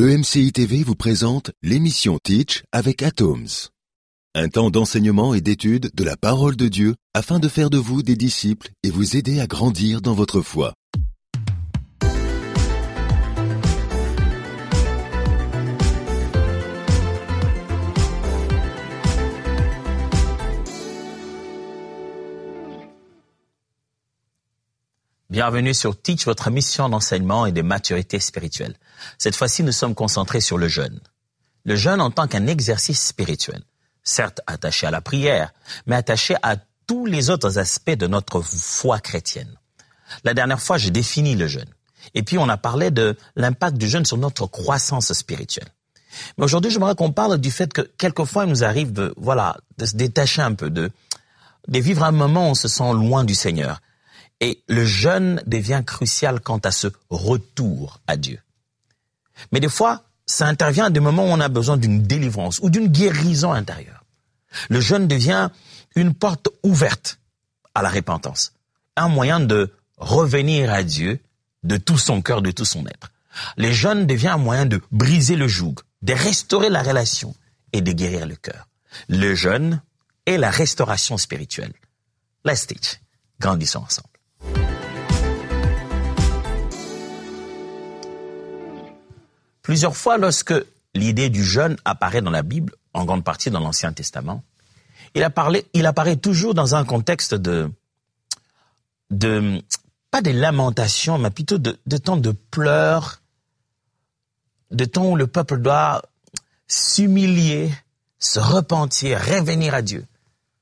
EMCI TV vous présente l'émission Teach avec Atoms. Un temps d'enseignement et d'étude de la parole de Dieu afin de faire de vous des disciples et vous aider à grandir dans votre foi. Bienvenue sur Teach, votre mission d'enseignement et de maturité spirituelle. Cette fois-ci, nous sommes concentrés sur le jeûne. Le jeûne en tant qu'un exercice spirituel, certes attaché à la prière, mais attaché à tous les autres aspects de notre foi chrétienne. La dernière fois, j'ai défini le jeûne. Et puis, on a parlé de l'impact du jeûne sur notre croissance spirituelle. Mais aujourd'hui, j'aimerais qu'on parle du fait que quelquefois, il nous arrive de se détacher un peu, de vivre un moment où on se sent loin du Seigneur. Et le jeûne devient crucial quant à ce retour à Dieu. Mais des fois, ça intervient à des moments où on a besoin d'une délivrance ou d'une guérison intérieure. Le jeûne devient une porte ouverte à la repentance, un moyen de revenir à Dieu de tout son cœur, de tout son être. Le jeûne devient un moyen de briser le joug, de restaurer la relation et de guérir le cœur. Le jeûne est la restauration spirituelle. Let's teach. Grandissons ensemble. Plusieurs fois, lorsque l'idée du jeûne apparaît dans la Bible, en grande partie dans l'Ancien Testament, il apparaît toujours dans un contexte pas de lamentation, mais plutôt de temps de pleurs, de temps où le peuple doit s'humilier, se repentir, revenir à Dieu.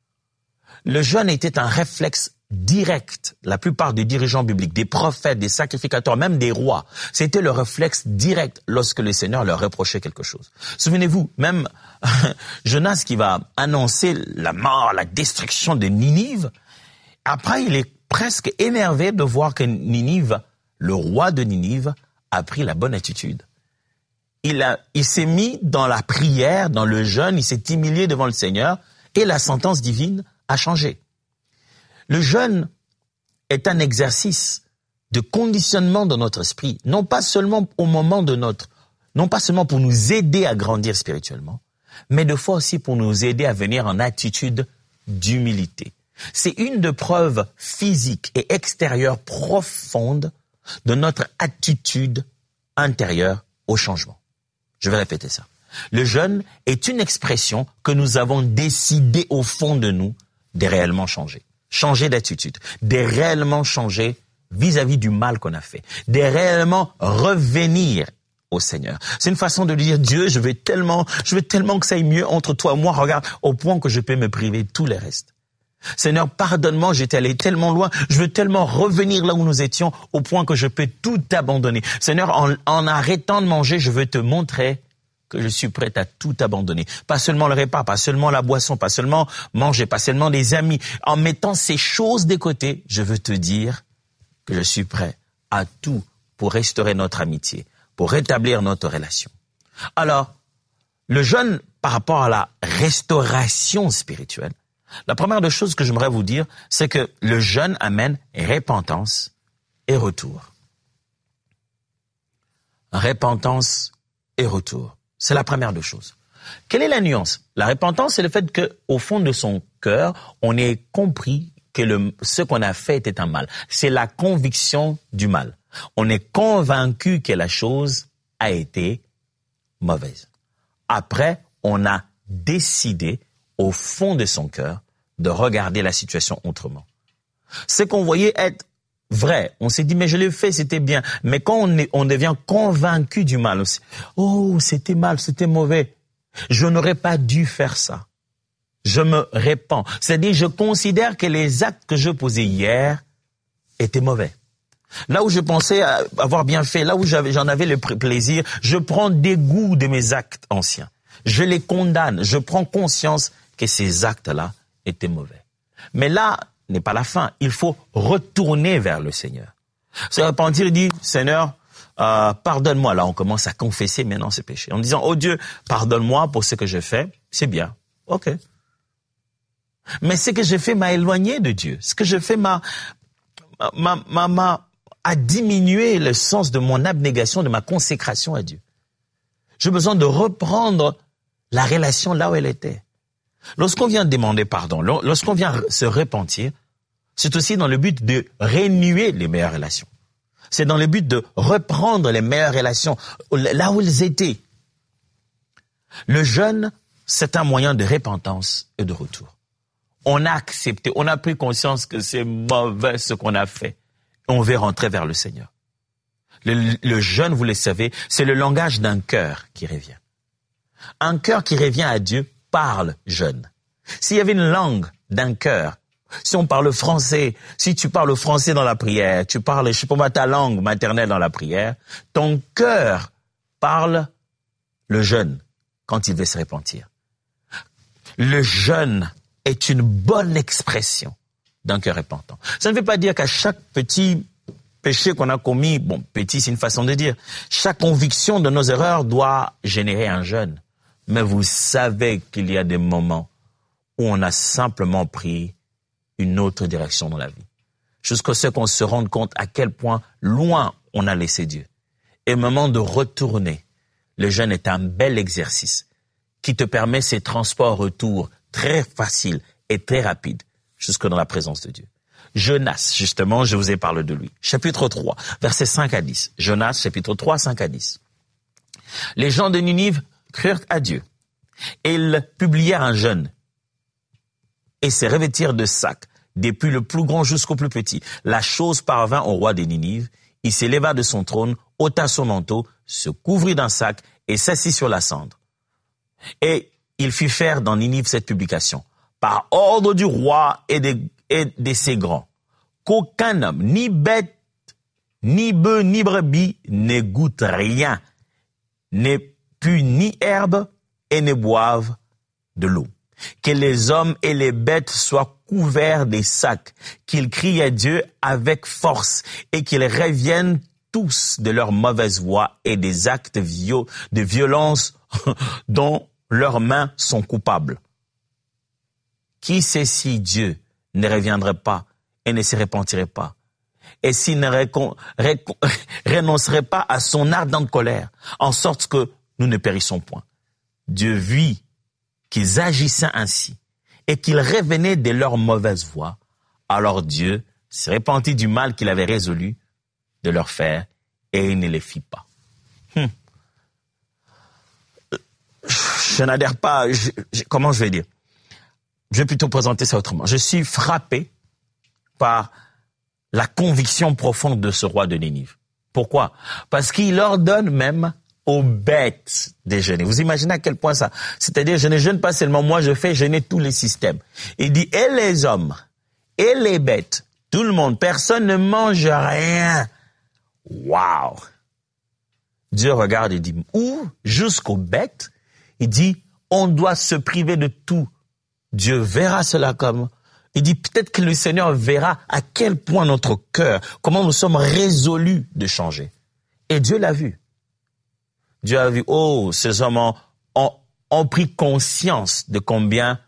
Le jeûne était un réflexe direct. La plupart des dirigeants bibliques, des prophètes, des sacrificateurs, même des rois, c'était le réflexe direct lorsque le Seigneur leur reprochait quelque chose. Souvenez-vous, même Jonas qui va annoncer la mort, la destruction de Ninive, après il est presque énervé de voir que Ninive, le roi de Ninive, a pris la bonne attitude. Il s'est mis dans la prière, dans le jeûne, il s'est humilié devant le Seigneur et la sentence divine a changé. Le jeûne est un exercice de conditionnement de notre esprit, non pas seulement non pas seulement pour nous aider à grandir spirituellement, mais de fois aussi pour nous aider à venir en attitude d'humilité. C'est une des preuves physiques et extérieures profondes de notre attitude intérieure au changement. Je vais répéter ça. Le jeûne est une expression que nous avons décidé au fond de nous de réellement changer. Changer d'attitude, de réellement changer vis-à-vis du mal qu'on a fait, de réellement revenir au Seigneur. C'est une façon de lui dire, Dieu, je veux tellement que ça aille mieux entre toi et moi, regarde, au point que je peux me priver de tout le reste. Seigneur, pardonne-moi, j'étais allé tellement loin, je veux tellement revenir là où nous étions, au point que je peux tout abandonner. Seigneur, en arrêtant de manger, je veux te montrer que je suis prêt à tout abandonner. Pas seulement le repas, pas seulement la boisson, pas seulement manger, pas seulement les amis. En mettant ces choses de côté, je veux te dire que je suis prêt à tout pour restaurer notre amitié, pour rétablir notre relation. Alors, le jeûne par rapport à la restauration spirituelle, la première des choses que j'aimerais vous dire, c'est que le jeûne amène repentance et retour. Repentance et retour. C'est la première des choses. Quelle est la nuance? La repentance, c'est le fait qu'au fond de son cœur, on ait compris que ce qu'on a fait était un mal. C'est la conviction du mal. On est convaincu que la chose a été mauvaise. Après, on a décidé, au fond de son cœur, de regarder la situation autrement. Ce qu'on voyait être vrai, on s'est dit, mais je l'ai fait, c'était bien. Mais quand on devient convaincu du mal aussi, oh, c'était mal, c'était mauvais. Je n'aurais pas dû faire ça. Je me répands. C'est-à-dire, je considère que les actes que je posais hier étaient mauvais. Là où je pensais avoir bien fait, là où j'en avais le plaisir, je prends dégoût de mes actes anciens. Je les condamne. Je prends conscience que ces actes-là étaient mauvais. Mais là, n'est pas la fin. Il faut retourner vers le Seigneur. Se repentir et dire, Seigneur, pardonne-moi. Là, on commence à confesser maintenant ses péchés. En disant, oh Dieu, pardonne-moi pour ce que j'ai fait. C'est bien. OK. Mais ce que j'ai fait m'a éloigné de Dieu. Ce que j'ai fait a diminué le sens de mon abnégation, de ma consécration à Dieu. J'ai besoin de reprendre la relation là où elle était. Lorsqu'on vient demander pardon, lorsqu'on vient se repentir, c'est aussi dans le but de renouer les meilleures relations. C'est dans le but de reprendre les meilleures relations là où elles étaient. Le jeûne, c'est un moyen de repentance et de retour. On a accepté, on a pris conscience que c'est mauvais ce qu'on a fait. On veut rentrer vers le Seigneur. Le jeûne, vous le savez, c'est le langage d'un cœur qui revient. Un cœur qui revient à Dieu parle jeûne. S'il y avait une langue d'un cœur, si on parle français, si tu parles français dans la prière, tu parles, je sais pas, ta langue maternelle dans la prière, ton cœur parle le jeûne quand il veut se repentir. Le jeûne est une bonne expression d'un cœur repentant. Ça ne veut pas dire qu'à chaque petit péché qu'on a commis, bon, petit c'est une façon de dire, chaque conviction de nos erreurs doit générer un jeûne. Mais vous savez qu'il y a des moments où on a simplement pris une autre direction dans la vie. Jusqu'à ce qu'on se rende compte à quel point loin on a laissé Dieu. Et au moment de retourner, le jeûne est un bel exercice qui te permet ces transports-retour très faciles et très rapides jusque dans la présence de Dieu. Jonas, justement, je vous ai parlé de lui. Chapitre 3, versets 5 à 10. Jonas, chapitre 3, 5 à 10. Les gens de Ninive crurent à Dieu. Et ils publièrent un jeûne et se revêtirent de sacs, depuis le plus grand jusqu'au plus petit. La chose parvint au roi de Ninive. Il s'éleva de son trône, ôta son manteau, se couvrit d'un sac et s'assit sur la cendre. Et il fit faire dans Ninive cette publication, par ordre du roi et de ses grands, qu'aucun homme, ni bête, ni bœuf, ni brebis, ne goûte rien, ne pue ni herbe et ne boive de l'eau. Que les hommes et les bêtes soient couverts des sacs, qu'ils crient à Dieu avec force et qu'ils reviennent tous de leur mauvaise voie et des actes de violence dont leurs mains sont coupables. Qui sait si Dieu ne reviendrait pas et ne se repentirait pas, et s'il ne renoncerait pas à son ardente colère, en sorte que nous ne périssons point. Dieu vit qu'ils agissaient ainsi et qu'ils revenaient de leur mauvaise voie. Alors Dieu se repentit du mal qu'il avait résolu de leur faire et il ne les fit pas. Je n'adhère pas, comment je vais dire? Je vais plutôt présenter ça autrement. Je suis frappé par la conviction profonde de ce roi de Ninive. Pourquoi? Parce qu'il ordonne même aux bêtes de jeûner. Vous imaginez à quel point ça? C'est-à-dire, je ne jeûne pas seulement moi, je fais jeûner tous les systèmes. Il dit, et les hommes, et les bêtes, tout le monde, personne ne mange rien. Waouh! Dieu regarde et dit, ou jusqu'aux bêtes, il dit, on doit se priver de tout. Dieu verra cela comme, il dit, peut-être que le Seigneur verra à quel point notre cœur, comment nous sommes résolus de changer. Et Dieu l'a vu. Dieu a vu, oh, ces hommes ont pris conscience de combien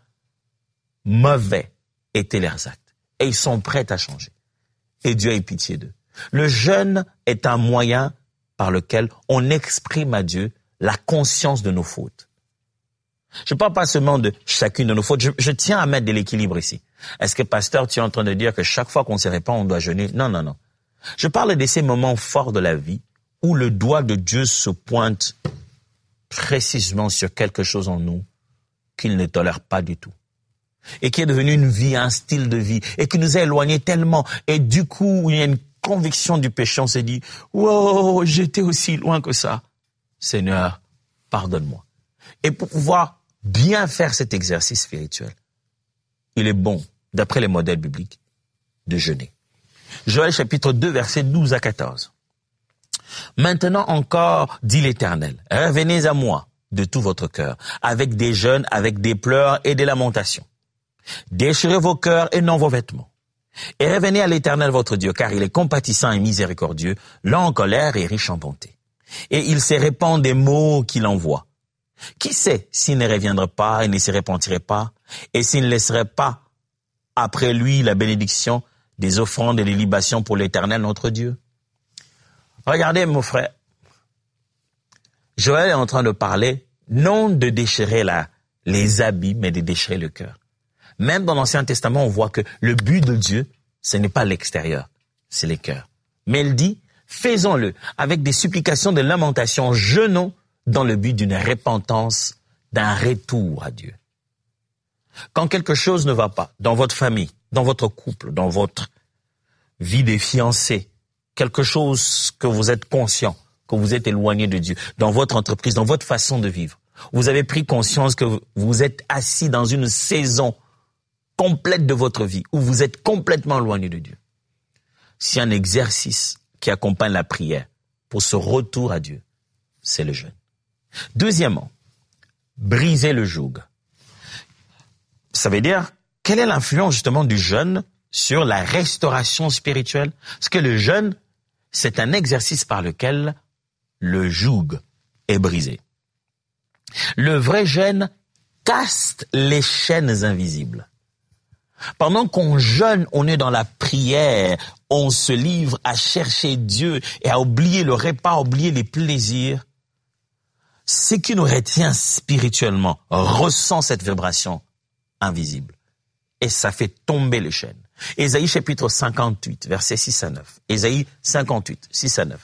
mauvais étaient leurs actes. Et ils sont prêts à changer. Et Dieu a eu pitié d'eux. Le jeûne est un moyen par lequel on exprime à Dieu la conscience de nos fautes. Je ne parle pas seulement de chacune de nos fautes. Je tiens à mettre de l'équilibre ici. Est-ce que, pasteur, tu es en train de dire que chaque fois qu'on se répand, on doit jeûner? Non, non, non. Je parle de ces moments forts de la vie où le doigt de Dieu se pointe précisément sur quelque chose en nous qu'il ne tolère pas du tout. Et qui est devenu une vie, un style de vie, et qui nous a éloignés tellement. Et du coup, il y a une conviction du péché, on s'est dit, wow, j'étais aussi loin que ça. Seigneur, pardonne-moi. Et pour pouvoir bien faire cet exercice spirituel, il est bon, d'après les modèles bibliques, de jeûner. Joël chapitre 2, versets 12 à 14. Maintenant encore, dit l'Éternel, revenez à moi de tout votre cœur, avec des jeûnes, avec des pleurs et des lamentations. Déchirez vos cœurs et non vos vêtements. Et revenez à l'Éternel votre Dieu, car il est compatissant et miséricordieux, lent en colère et riche en bonté. Et il se répand des maux qu'il envoie. Qui sait s'il ne reviendrait pas et ne se repentirait pas, et s'il ne laisserait pas après lui la bénédiction des offrandes et des libations pour l'Éternel notre Dieu? Regardez, mon frère, Joël est en train de parler, non de déchirer les habits, mais de déchirer le cœur. Même dans l'Ancien Testament, on voit que le but de Dieu, ce n'est pas l'extérieur, c'est les cœurs. Mais il dit, faisons-le avec des supplications, des lamentations, jeûnons dans le but d'une repentance, d'un retour à Dieu. Quand quelque chose ne va pas dans votre famille, dans votre couple, dans votre vie des fiancés, quelque chose que vous êtes conscient, que vous êtes éloigné de Dieu, dans votre entreprise, dans votre façon de vivre, vous avez pris conscience que vous êtes assis dans une saison complète de votre vie, où vous êtes complètement éloigné de Dieu. C'est un exercice qui accompagne la prière pour ce retour à Dieu, c'est le jeûne. Deuxièmement, briser le joug. Ça veut dire, quelle est l'influence justement du jeûne sur la restauration spirituelle? Parce que le jeûne, c'est un exercice par lequel le joug est brisé. Le vrai jeûne casse les chaînes invisibles. Pendant qu'on jeûne, on est dans la prière, on se livre à chercher Dieu et à oublier le repas, à oublier les plaisirs. Ce qui nous retient spirituellement ressent cette vibration invisible. Et ça fait tomber les chaînes. Ésaïe chapitre 58, versets 6 à 9. Ésaïe 58, 6 à 9.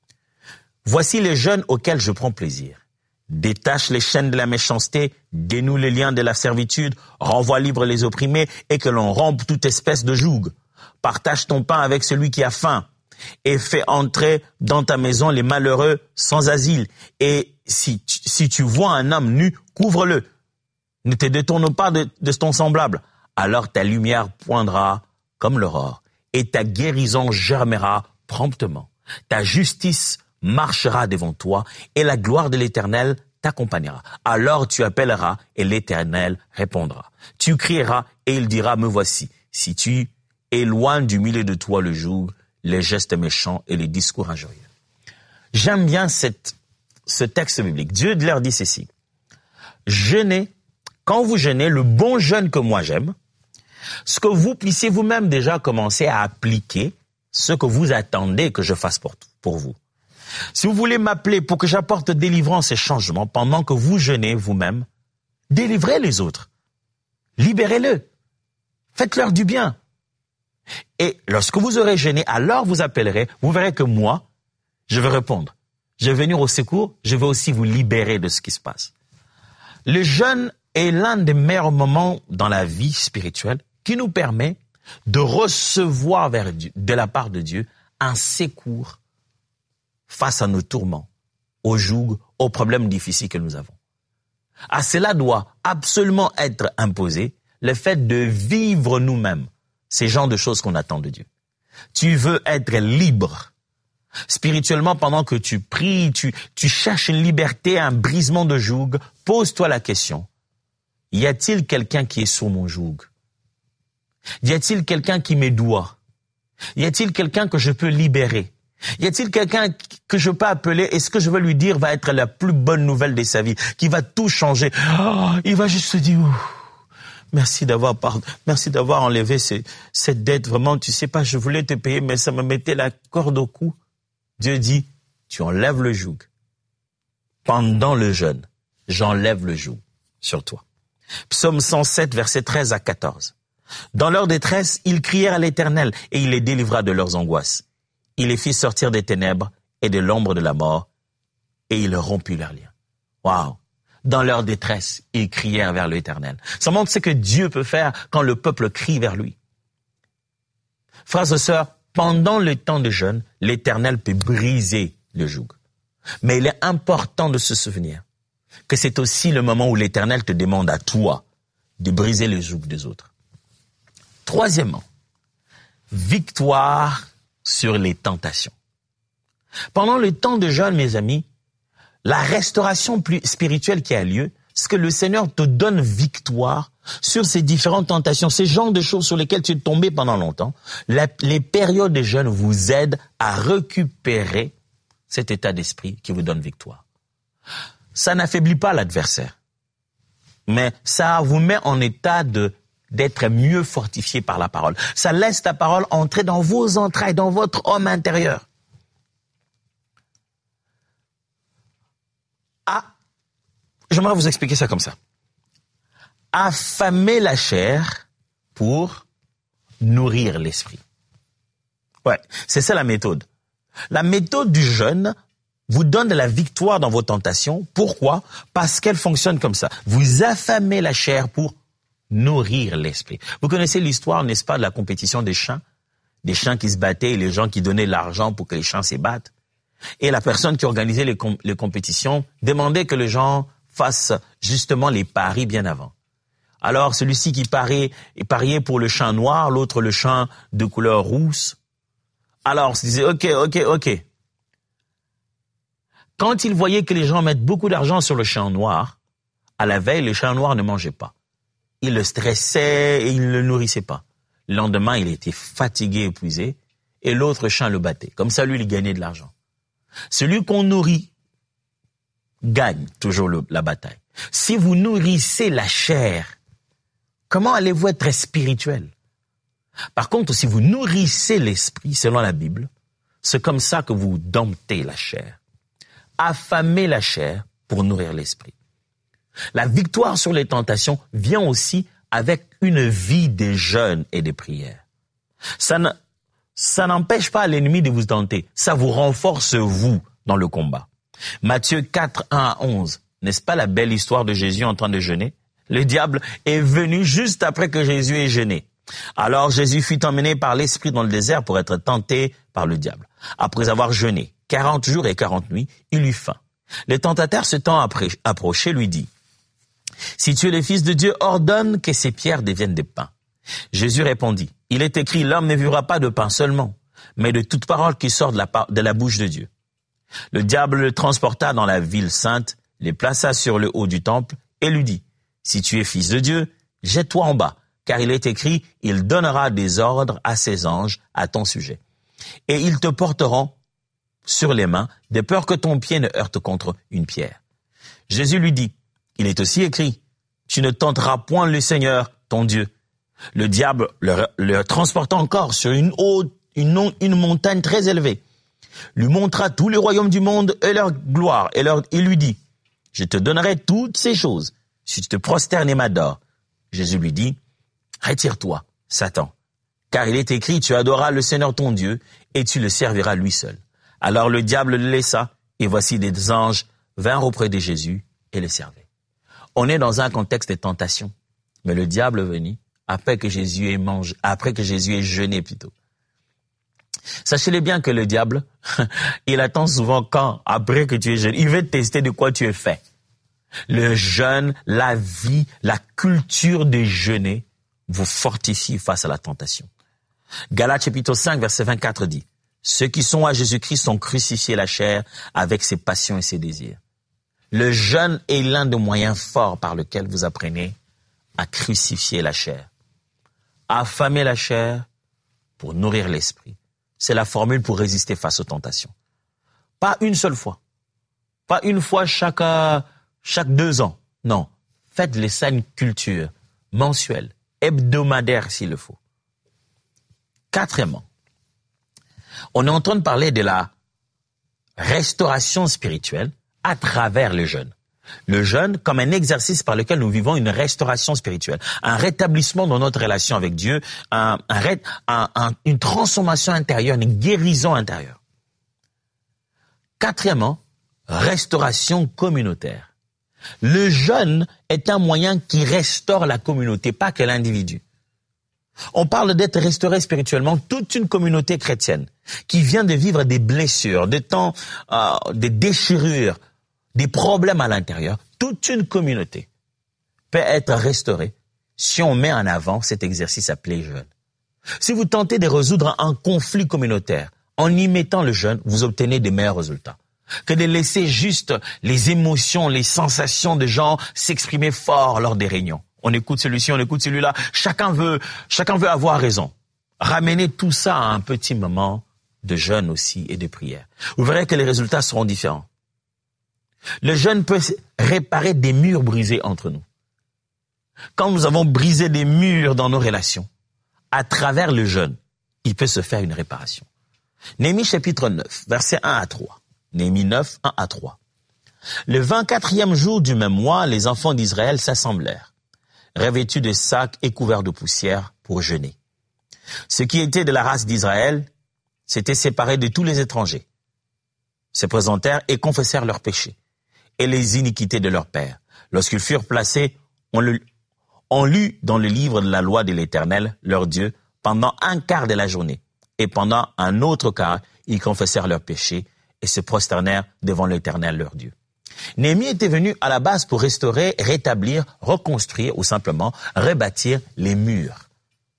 Voici les jeûnes auxquels je prends plaisir. Détache les chaînes de la méchanceté, dénoue les liens de la servitude, renvoie libre les opprimés et que l'on rompe toute espèce de joug. Partage ton pain avec celui qui a faim et fais entrer dans ta maison les malheureux sans asile. Et si tu vois un homme nu, couvre-le. Ne te détourne pas de ton semblable. Alors ta lumière poindra comme l'aurore et ta guérison germera promptement. Ta justice marchera devant toi et la gloire de l'Éternel t'accompagnera. Alors tu appelleras et l'Éternel répondra. Tu crieras et il dira, me voici. Si tu éloignes du milieu de toi le joug, les gestes méchants et les discours injurieux. J'aime bien ce texte biblique. Dieu leur dit ceci. Jeûnez, quand vous jeûnez, le bon jeûne que moi j'aime, ce que vous puissiez vous-même déjà commencer à appliquer, ce que vous attendez que je fasse pour vous. Si vous voulez m'appeler pour que j'apporte délivrance et changement pendant que vous jeûnez vous-même, délivrez les autres. Libérez-le. Faites-leur du bien. Et lorsque vous aurez jeûné, alors vous appellerez, vous verrez que moi, je vais répondre. Je vais venir au secours, je vais aussi vous libérer de ce qui se passe. Le jeûne est l'un des meilleurs moments dans la vie spirituelle qui nous permet de recevoir de la part de Dieu un secours face à nos tourments, aux jougs, aux problèmes difficiles que nous avons. À cela doit absolument être imposé le fait de vivre nous-mêmes ces genres de choses qu'on attend de Dieu. Tu veux être libre. Spirituellement, pendant que tu pries, tu cherches une liberté, un brisement de joug, pose-toi la question. Y a-t-il quelqu'un qui est sous mon joug? Y a-t-il quelqu'un qui me doit? Y a-t-il quelqu'un que je peux libérer? Y a-t-il quelqu'un que je peux appeler et ce que je veux lui dire va être la plus bonne nouvelle de sa vie, qui va tout changer? Oh, il va juste se dire, merci d'avoir enlevé cette dette. Vraiment, tu sais pas, je voulais te payer, mais ça me mettait la corde au cou. Dieu dit, tu enlèves le joug. Pendant le jeûne, j'enlève le joug sur toi. Psaume 107, versets 13 à 14. Dans leur détresse, ils crièrent à l'Éternel et il les délivra de leurs angoisses. Il les fit sortir des ténèbres et de l'ombre de la mort et il rompit leurs liens. Waouh! Dans leur détresse, ils crièrent vers l'Éternel. Ça montre ce que Dieu peut faire quand le peuple crie vers lui. Frères et sœurs, pendant le temps de jeûne, l'Éternel peut briser le joug. Mais il est important de se souvenir que c'est aussi le moment où l'Éternel te demande à toi de briser le joug des autres. Troisièmement, victoire sur les tentations. Pendant le temps de jeûne, mes amis, la restauration spirituelle qui a lieu, c'est que le Seigneur te donne victoire sur ces différentes tentations, ces genres de choses sur lesquelles tu es tombé pendant longtemps. Les périodes de jeûne vous aident à récupérer cet état d'esprit qui vous donne victoire. Ça n'affaiblit pas l'adversaire, mais ça vous met en état d'être mieux fortifié par la parole. Ça laisse ta parole entrer dans vos entrailles, dans votre homme intérieur. J'aimerais vous expliquer ça comme ça. Affamer la chair pour nourrir l'esprit. Ouais, c'est ça la méthode. La méthode du jeûne vous donne de la victoire dans vos tentations. Pourquoi? Parce qu'elle fonctionne comme ça. Vous affamez la chair pour nourrir l'esprit. Vous connaissez l'histoire, n'est-ce pas, de la compétition des champs qui se battaient et les gens qui donnaient l'argent pour que les champs se battent. Et la personne qui organisait les compétitions demandait que les gens fassent justement les paris bien avant. Alors celui-ci qui pariait pour le champ noir, l'autre le champ de couleur rousse. Alors il se disait ok. Quand il voyait que les gens mettent beaucoup d'argent sur le champ noir, à la veille, le champ noir ne mangeait pas. Il le stressait et il ne le nourrissait pas. Le lendemain, il était fatigué, épuisé, et l'autre champ le battait. Comme ça, lui, il gagnait de l'argent. Celui qu'on nourrit gagne toujours la bataille. Si vous nourrissez la chair, comment allez-vous être spirituel? Par contre, si vous nourrissez l'esprit, selon la Bible, c'est comme ça que vous domptez la chair. Affamez la chair pour nourrir l'esprit. La victoire sur les tentations vient aussi avec une vie de jeûne et de prière. Ça n'empêche pas l'ennemi de vous tenter. Ça vous renforce, vous, dans le combat. Matthieu 4, 1 à 11. N'est-ce pas la belle histoire de Jésus en train de jeûner? Le diable est venu juste après que Jésus ait jeûné. Alors Jésus fut emmené par l'Esprit dans le désert pour être tenté par le diable. Après avoir jeûné 40 jours et 40 nuits, il eut faim. Le tentateur s'étant approché lui dit: « Si tu es le Fils de Dieu, ordonne que ces pierres deviennent des pains. » Jésus répondit: « Il est écrit, l'homme ne vivra pas de pain seulement, mais de toute parole qui sort de la bouche de Dieu. » Le diable le transporta dans la ville sainte, le plaça sur le haut du temple et lui dit: « Si tu es Fils de Dieu, jette-toi en bas, car il est écrit, il donnera des ordres à ses anges à ton sujet. Et ils te porteront sur les mains, de peur que ton pied ne heurte contre une pierre. » Jésus lui dit: « Il est aussi écrit, tu ne tenteras point le Seigneur, ton Dieu. » Le diable le transporta encore sur une montagne très élevée, lui montra tous les royaumes du monde et leur gloire, et il lui dit: « Je te donnerai toutes ces choses, si tu te prosternes et m'adores. » Jésus lui dit: « Retire-toi, Satan, car il est écrit, tu adoreras le Seigneur ton Dieu, et tu le serviras lui seul. » Alors le diable le laissa, et voici des anges vinrent auprès de Jésus et le servaient. On est dans un contexte de tentation, mais le diable venait après que Jésus ait jeûné plutôt. Sachez-le bien que le diable, il attend souvent quand, après que tu es jeûné, il veut tester de quoi tu es fait. Le jeûne, la vie, la culture de jeûner vous fortifie face à la tentation. Galates chapitre 5, verset 24 dit: « Ceux qui sont à Jésus-Christ ont crucifié la chair avec ses passions et ses désirs. » Le jeûne est l'un des moyens forts par lequel vous apprenez à crucifier la chair. Affamer la chair pour nourrir l'esprit. C'est la formule pour résister face aux tentations. Pas une seule fois. Pas une fois chaque 2 ans. Non. Faites les saines cultures, mensuelles, hebdomadaires s'il le faut. Quatrièmement, on est en train de parler de la restauration spirituelle à travers le jeûne. Le jeûne comme un exercice par lequel nous vivons une restauration spirituelle, un rétablissement dans notre relation avec Dieu, une transformation intérieure, une guérison intérieure. Quatrièmement, restauration communautaire. Le jeûne est un moyen qui restaure la communauté, pas que l'individu. On parle d'être restauré spirituellement toute une communauté chrétienne qui vient de vivre des blessures, des temps, des déchirures, des problèmes à l'intérieur. Toute une communauté peut être restaurée si on met en avant cet exercice appelé jeûne. Si vous tentez de résoudre un conflit communautaire en y mettant le jeûne, vous obtenez des meilleurs résultats que de laisser juste les émotions, les sensations de gens s'exprimer fort lors des réunions. On écoute celui-ci, on écoute celui-là. Chacun veut avoir raison. Ramenez tout ça à un petit moment de jeûne aussi et de prière. Vous verrez que les résultats seront différents. Le jeûne peut réparer des murs brisés entre nous. Quand nous avons brisé des murs dans nos relations, à travers le jeûne, il peut se faire une réparation. Néhémie chapitre 9, versets 1 à 3. Néhémie 9, 1 à 3. Le 24e jour du même mois, les enfants d'Israël s'assemblèrent, revêtus de sacs et couverts de poussière pour jeûner. Ceux qui étaient de la race d'Israël s'étaient séparés de tous les étrangers, se présentèrent et confessèrent leurs péchés et les iniquités de leurs pères. Lorsqu'ils furent placés, on lut dans le livre de la loi de l'Éternel, leur Dieu, pendant un quart de la journée. Et pendant un autre quart, ils confessèrent leurs péchés et se prosternèrent devant l'Éternel, leur Dieu. Néhémie était venu à la base pour restaurer, rétablir, reconstruire ou simplement rebâtir les murs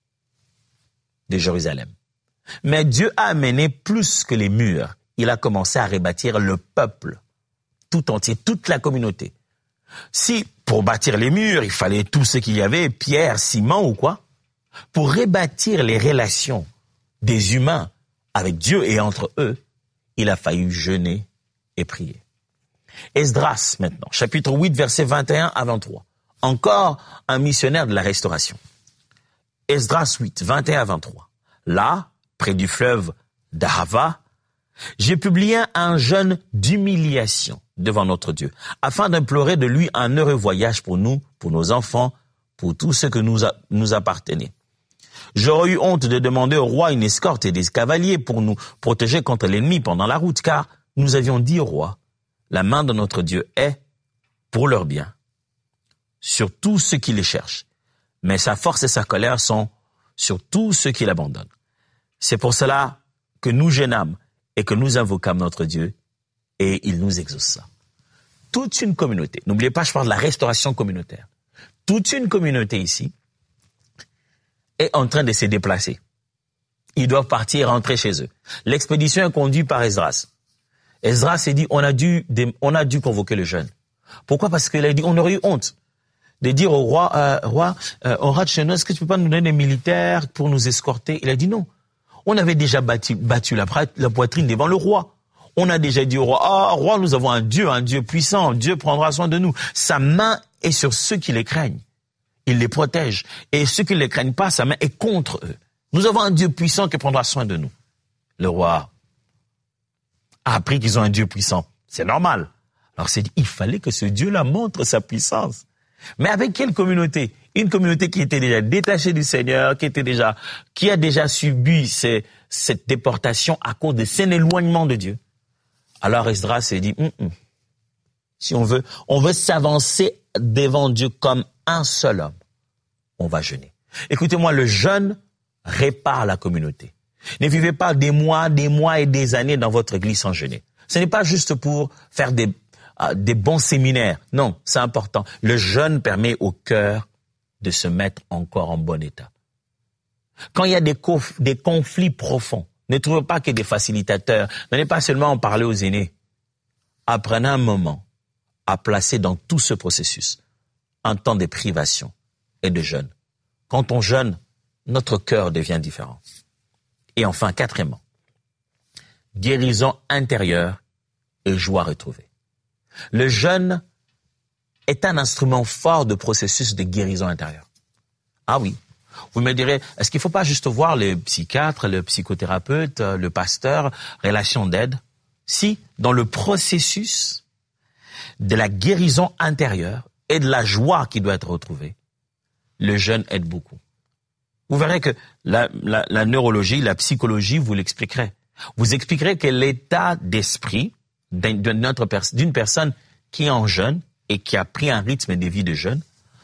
de Jérusalem. Mais Dieu a amené plus que les murs. Il a commencé à rebâtir le peuple tout entier, toute la communauté. Si, pour bâtir les murs, il fallait tout ce qu'il y avait, pierre, ciment ou quoi, pour rebâtir les relations des humains avec Dieu et entre eux, il a fallu jeûner et prier. Esdras, maintenant, chapitre 8, versets 21 à 23. Encore un missionnaire de la restauration. Esdras 8, 21 à 23. Là, près du fleuve d'Ahava, j'ai publié un jeûne d'humiliation devant notre Dieu, afin d'implorer de lui un heureux voyage pour nous, pour nos enfants, pour tout ce que nous appartenait. J'aurais eu honte de demander au roi une escorte et des cavaliers pour nous protéger contre l'ennemi pendant la route, car nous avions dit au roi, la main de notre Dieu est pour leur bien, sur tous ceux qui les cherchent, mais sa force et sa colère sont sur tous ceux qui l'abandonnent. C'est pour cela que nous jeûnâmes et que nous invoquâmes notre Dieu, et il nous exauça. Toute une communauté, n'oubliez pas, je parle de la restauration communautaire. Toute une communauté ici est en train de se déplacer. Ils doivent partir, rentrer chez eux. L'expédition est conduite par Esdras. Esdras s'est dit, on a dû convoquer le jeûne. Pourquoi? Parce qu'il a dit, on aurait eu honte de dire au roi, on rate chez nous, est-ce que tu peux pas nous donner des militaires pour nous escorter? Il a dit non. On avait déjà battu la poitrine devant le roi. On a déjà dit au roi, roi, nous avons un Dieu puissant, Dieu prendra soin de nous. Sa main est sur ceux qui les craignent. Il les protège. Et ceux qui ne les craignent pas, sa main est contre eux. Nous avons un Dieu puissant qui prendra soin de nous. Le roi a appris qu'ils ont un Dieu puissant. C'est normal. Alors c'est dit, il fallait que ce Dieu-là montre sa puissance. Mais avec quelle communauté? Une communauté qui était déjà détachée du Seigneur, qui a déjà subi cette déportation à cause de cet éloignement de Dieu. Alors Esdras s'est dit, si on veut s'avancer devant Dieu comme un seul homme, on va jeûner. Écoutez-moi, le jeûne répare la communauté. Ne vivez pas des mois et des années dans votre église sans jeûner. Ce n'est pas juste pour faire des bons séminaires. Non, c'est important. Le jeûne permet au cœur de se mettre encore en bon état. Quand il y a des conflits profonds, ne trouvez pas que des facilitateurs. N'allez pas seulement en parler aux aînés. Apprenez un moment à placer dans tout ce processus un temps de privation et de jeûne. Quand on jeûne, notre cœur devient différent. Et enfin, quatrièmement, guérison intérieure et joie retrouvée. Le jeûne est un instrument fort de processus de guérison intérieure. Ah oui. Vous me direz, est-ce qu'il ne faut pas juste voir le psychiatre, le psychothérapeute, le pasteur, relation d'aide? Si, dans le processus de la guérison intérieure et de la joie qui doit être retrouvée, le jeûne aide beaucoup. Vous verrez que la neurologie, la psychologie vous l'expliquerait. Vous expliquerez que l'état d'esprit d'une personne qui est en jeûne et qui a pris un rythme de vie de jeûne,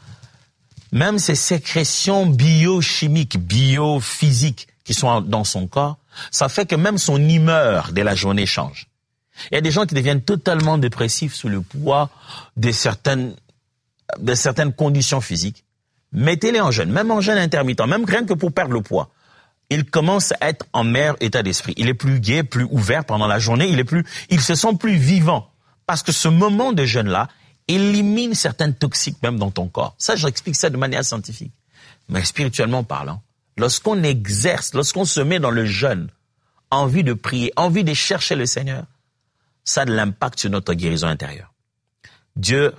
même ces sécrétions biochimiques, biophysiques qui sont dans son corps, ça fait que même son humeur de la journée change. Il y a des gens qui deviennent totalement dépressifs sous le poids de certaines conditions physiques. Mettez-les en jeûne, même en jeûne intermittent, même rien que pour perdre le poids. Il commence à être en meilleur état d'esprit. Il est plus gai, plus ouvert pendant la journée, il se sent plus vivant. Parce que ce moment de jeûne-là élimine certaines toxiques même dans ton corps. Ça, je explique ça de manière scientifique. Mais spirituellement parlant, lorsqu'on se met dans le jeûne, envie de prier, envie de chercher le Seigneur, ça a de l'impact sur notre guérison intérieure. Dieu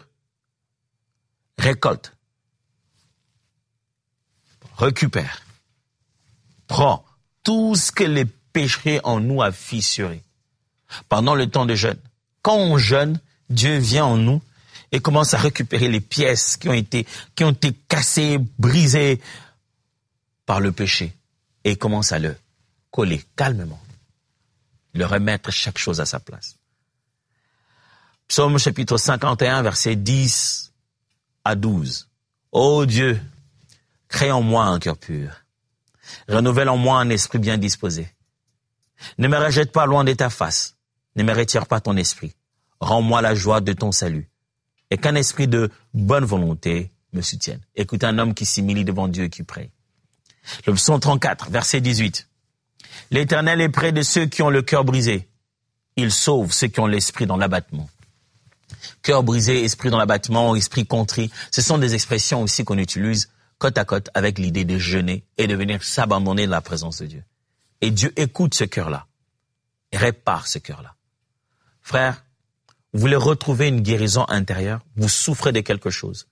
récolte, récupère, prend tout ce que les péchés en nous a fissuré pendant le temps de jeûne. Quand on jeûne, Dieu vient en nous et commence à récupérer les pièces qui ont été cassées, brisées par le péché et commence à le coller calmement, le remettre chaque chose à sa place. Psaume chapitre 51, versets 10 à 12. Ô Dieu, crée en moi un cœur pur. Renouvelle en moi un esprit bien disposé. Ne me rejette pas loin de ta face. Ne me retire pas ton esprit. Rends-moi la joie de ton salut. Et qu'un esprit de bonne volonté me soutienne. Écoute un homme qui s'humilie devant Dieu et qui prie. Le psaume 34, verset 18. L'Éternel est près de ceux qui ont le cœur brisé. Il sauve ceux qui ont l'esprit dans l'abattement. Cœur brisé, esprit dans l'abattement, esprit contrit. Ce sont des expressions aussi qu'on utilise côte à côte avec l'idée de jeûner et de venir s'abandonner dans la présence de Dieu. Et Dieu écoute ce cœur-là et répare ce cœur-là. Frère, vous voulez retrouver une guérison intérieure? Vous souffrez de quelque chose.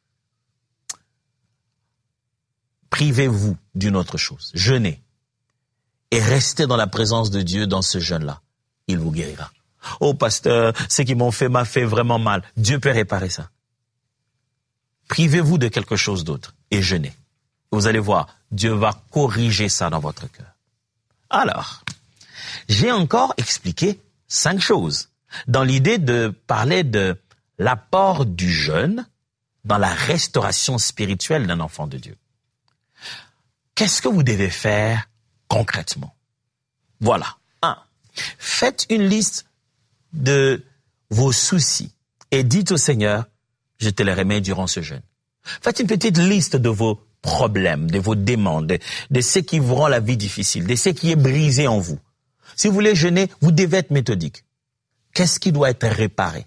Privez-vous d'une autre chose. Jeûnez. Et restez dans la présence de Dieu dans ce jeûne-là. Il vous guérira. Oh pasteur, ce qui m'ont fait m'a fait vraiment mal. Dieu peut réparer ça. Privez-vous de quelque chose d'autre et jeûnez. Vous allez voir, Dieu va corriger ça dans votre cœur. Alors, j'ai encore expliqué 5 choses dans l'idée de parler de l'apport du jeûne dans la restauration spirituelle d'un enfant de Dieu. Qu'est-ce que vous devez faire concrètement? Voilà. 1. Faites une liste de vos soucis et dites au Seigneur, je te les remets durant ce jeûne. Faites une petite liste de vos problèmes, de vos demandes, de ce qui vous rend la vie difficile, de ce qui est brisé en vous. Si vous voulez jeûner, vous devez être méthodique. Qu'est-ce qui doit être réparé?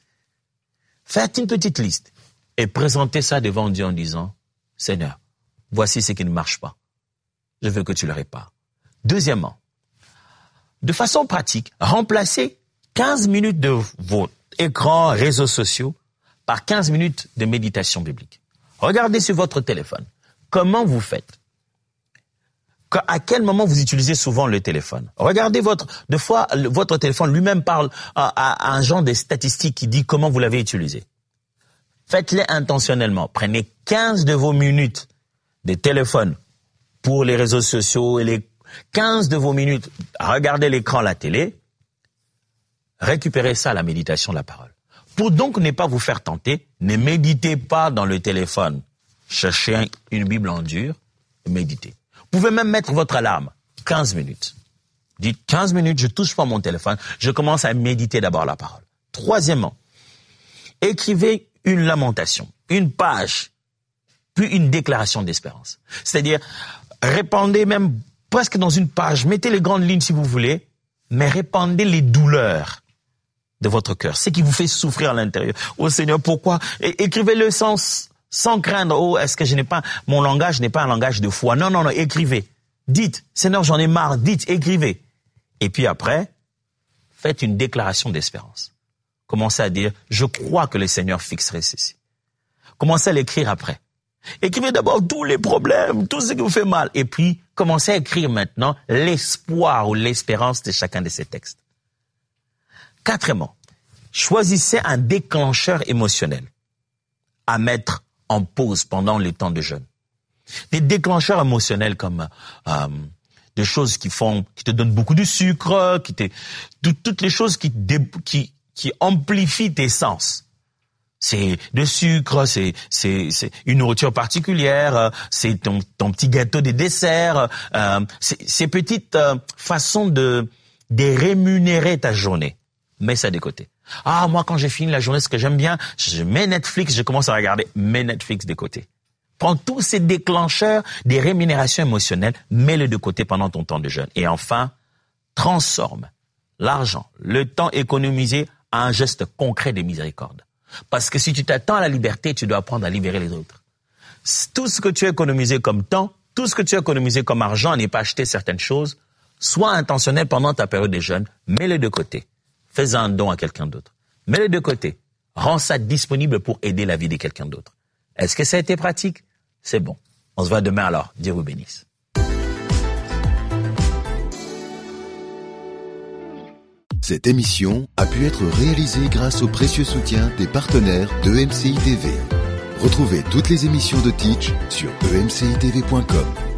Faites une petite liste et présentez ça devant Dieu en disant, Seigneur, voici ce qui ne marche pas. Je veux que tu le répares. Deuxièmement, de façon pratique, remplacez 15 minutes de vos écrans, réseaux sociaux par 15 minutes de méditation biblique. Regardez sur votre téléphone. Comment vous faites? À quel moment vous utilisez souvent le téléphone? Regardez des fois, votre téléphone lui-même parle à un genre de statistiques qui dit comment vous l'avez utilisé. Faites-les intentionnellement. Prenez 15 de vos minutes de téléphone pour les réseaux sociaux et les 15 de vos minutes à regarder l'écran, la télé. Récupérez ça à la méditation de la parole. Pour donc ne pas vous faire tenter, ne méditez pas dans le téléphone. Cherchez une Bible en dur et méditez. Vous pouvez même mettre votre alarme, 15 minutes. Dites 15 minutes, je touche pas mon téléphone, je commence à méditer d'abord la parole. Troisièmement, écrivez une lamentation, une page, puis une déclaration d'espérance. C'est-à-dire, répandez même presque dans une page, mettez les grandes lignes si vous voulez, mais répandez les douleurs de votre cœur, ce qui vous fait souffrir à l'intérieur. Oh Seigneur, pourquoi? Écrivez-le sans craindre. Oh, est-ce que mon langage n'est pas un langage de foi? Non, écrivez. Dites, Seigneur, j'en ai marre. Dites, écrivez. Et puis après, faites une déclaration d'espérance. Commencez à dire, je crois que le Seigneur fixerait ceci. Commencez à l'écrire après. Écrivez d'abord tous les problèmes, tout ce qui vous fait mal. Et puis, commencez à écrire maintenant l'espoir ou l'espérance de chacun de ces textes. Quatrièmement, choisissez un déclencheur émotionnel à mettre en pause pendant les temps de jeûne. Des déclencheurs émotionnels comme des choses qui te donnent beaucoup de sucre, toutes les choses qui amplifient tes sens. C'est de sucre, c'est une nourriture particulière, c'est ton petit gâteau des desserts, ces petites façons de rémunérer ta journée. Mets ça de côté. Ah, moi, quand j'ai fini la journée, ce que j'aime bien, je mets Netflix, je commence à regarder, mets Netflix de côté. Prends tous ces déclencheurs des rémunérations émotionnelles, mets-les de côté pendant ton temps de jeûne. Et enfin, transforme l'argent, le temps économisé à un geste concret de miséricorde. Parce que si tu t'attends à la liberté, tu dois apprendre à libérer les autres. Tout ce que tu as économisé comme temps, tout ce que tu as économisé comme argent, n'est pas acheter certaines choses, sois intentionnel pendant ta période de jeûne, mets-les de côté. Fais un don à quelqu'un d'autre. Mets-le de côté. Rends ça disponible pour aider la vie de quelqu'un d'autre. Est-ce que ça a été pratique? C'est bon. On se voit demain alors. Dieu vous bénisse. Cette émission a pu être réalisée grâce au précieux soutien des partenaires de EMCI TV. Retrouvez toutes les émissions de Teach sur emcitv.com.